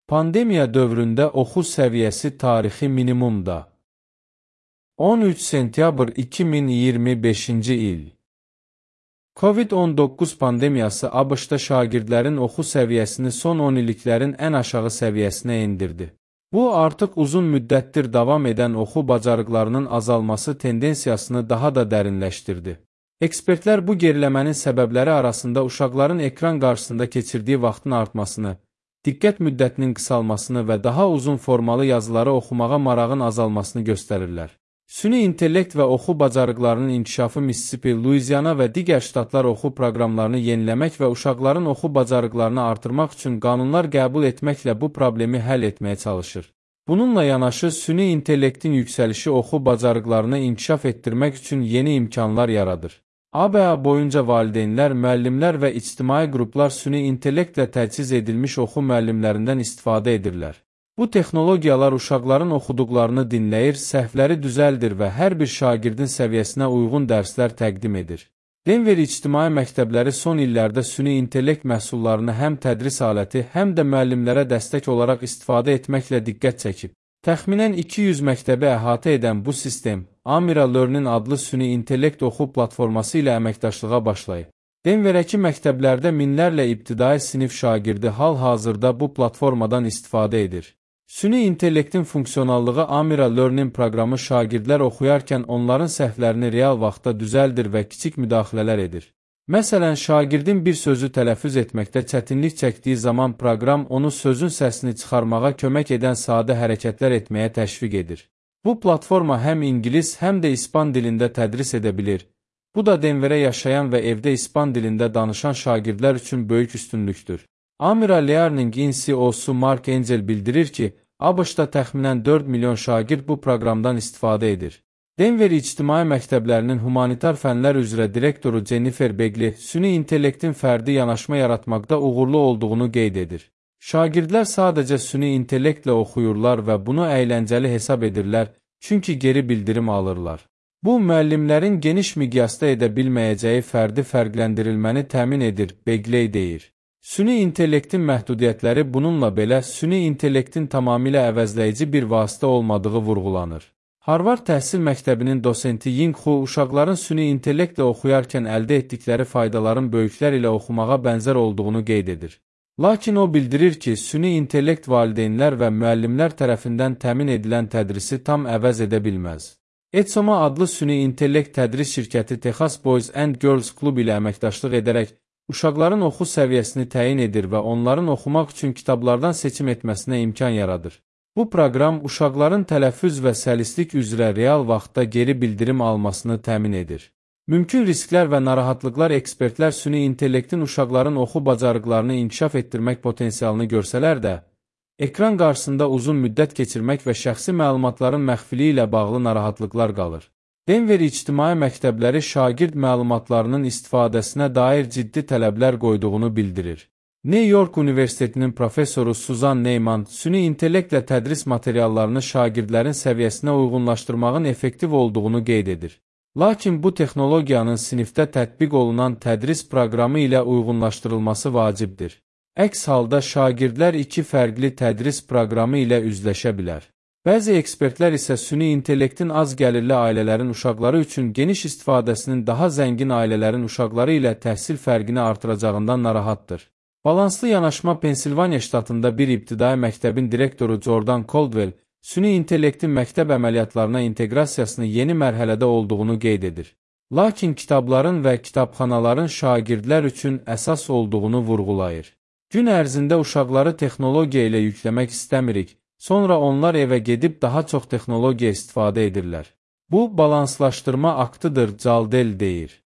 Pandemiya dövründə oxu səviyyəsi tarixi minimumda. 13 sentyabr 2025-ci il. Covid-19 pandemiyası ABŞ-da şagirdlərin oxu səviyyəsini son 10 illiklərin ən aşağı səviyyəsinə endirdi. Bu, artıq uzun müddətdir davam edən oxu bacarıqlarının azalması tendensiyasını daha da dərinləşdirdi. Ekspertlər bu geriləmənin səbəbləri arasında uşaqların ekran qarşısında keçirdiyi vaxtın artmasını, diqqət müddətinin qısalmasını və daha uzun formalı yazıları oxumağa marağın azalmasını göstərirlər. Süni intellekt və oxu bacarıqlarının inkişafı Mississippi, Louisiana və digər ştatlar oxu proqramlarını yeniləmək və uşaqların oxu bacarıqlarını artırmaq üçün qanunlar qəbul etməklə bu problemi həll etməyə çalışır. Bununla yanaşı, süni intellektin yüksəlişi oxu bacarıqlarını inkişaf etdirmək üçün yeni imkanlar yaradır. ABA boyunca valideynlər, müəllimlər və ictimai qruplar süni intellektlə təchiz edilmiş oxu müəllimlərindən istifadə edirlər. Bu texnologiyalar uşaqların oxuduqlarını dinləyir, səhvləri düzəldir və hər bir şagirdin səviyyəsinə uyğun dərslər təqdim edir. Denver ictimai məktəbləri son illərdə süni intellekt məhsullarını həm tədris aləti, həm də müəllimlərə dəstək olaraq istifadə etməklə diqqət çəkib. Təxminən 200 məktəbi əhatə edən bu sistem, Amira Learning adlı süni intellekt oxu platforması ilə əməkdaşlığa başlayıb. Denverəki məktəblərdə minlərlə ibtidai sinif şagirdi hal-hazırda bu platformadan istifadə edir. Süni intellektin funksionallığı Amira Learning proqramı şagirdlər oxuyarkən onların səhvlərini real vaxtda düzəldir və kiçik müdaxilələr edir. Məsələn, şagirdin bir sözü tələffüz etməkdə çətinlik çəkdiyi zaman proqram onu sözün səsini çıxarmağa kömək edən sadə hərəkətlər etməyə təşviq edir. Bu platforma həm ingilis, həm də ispan dilində tədris edə bilir. Bu da Denverə yaşayan və evdə ispan dilində danışan şagirdlər üçün böyük üstünlükdür. Amira Learning-in CEO-su Mark Angel bildirir ki, ABŞ-da təxminən 4 milyon şagird bu proqramdan istifadə edir. Denver ictimai məktəblərinin humanitar fənlər üzrə direktoru Jennifer Begley, süni intellektin fərdi yanaşma yaratmaqda uğurlu olduğunu qeyd edir. Şagirdlər sadəcə süni intellektlə oxuyurlar və bunu əyləncəli hesab edirlər, çünki geri bildirim alırlar. Bu, müəllimlərin geniş miqyasda edə bilməyəcəyi fərdi fərqləndirilməni təmin edir, Begley deyir. Süni intellektin məhdudiyyətləri bununla belə süni intellektin tamamilə əvəzləyici bir vasitə olmadığı vurğulanır. Harvard Təhsil Məktəbinin dosenti Ying Hu uşaqların süni intellektlə oxuyarkən əldə etdikləri faydaların böyüklər ilə oxumağa bənzər olduğunu qeyd edir. Lakin o bildirir ki, süni intellekt valideynlər və müəllimlər tərəfindən təmin edilən tədrisi tam əvəz edə bilməz. Etsoma adlı süni intellekt tədris şirkəti Texas Boys and Girls Club ilə əməkdaşlıq edərək uşaqların oxu səviyyəsini təyin edir və onların oxumaq üçün kitablardan seçim etməsinə imkan yaradır. Bu proqram uşaqların tələffüz və səlislik üzrə real vaxtda geri bildirim almasını təmin edir. Mümkün risklər və narahatlıqlar ekspertlər süni intellektin uşaqların oxu bacarıqlarını inkişaf etdirmək potensialını görsələr də, ekran qarşısında uzun müddət keçirmək və şəxsi məlumatların məxfiliyi ilə bağlı narahatlıqlar qalır. Denver ictimai məktəbləri şagird məlumatlarının istifadəsinə dair ciddi tələblər qoyduğunu bildirir. New York Universitetinin professoru Suzan Neyman, süni intellektlə tədris materiallarını şagirdlərin səviyyəsinə uyğunlaşdırmağın effektiv olduğunu qeyd edir. Lakin bu texnologiyanın sinifdə tətbiq olunan tədris proqramı ilə uyğunlaşdırılması vacibdir. Əks halda şagirdlər iki fərqli tədris proqramı ilə üzləşə bilər. Bəzi ekspertlər isə süni intellektin az gəlirli ailələrin uşaqları üçün geniş istifadəsinin daha zəngin ailələrin uşaqları ilə təhsil fərqini artıracağından narahatdır. Balanslı yanaşma Pensilvaniya ştatında bir ibtidai məktəbin direktoru Jordan Caldwell, süni intellektin məktəb əməliyyatlarına inteqrasiyasını yeni mərhələdə olduğunu qeyd edir. Lakin kitabların və kitabxanaların şagirdlər üçün əsas olduğunu vurğulayır. Gün ərzində uşaqları texnologiya ilə yükləmək istəmirik, sonra onlar evə gedib daha çox texnologiya istifadə edirlər. Bu, balanslaşdırma aktıdır, Caldwell deyir.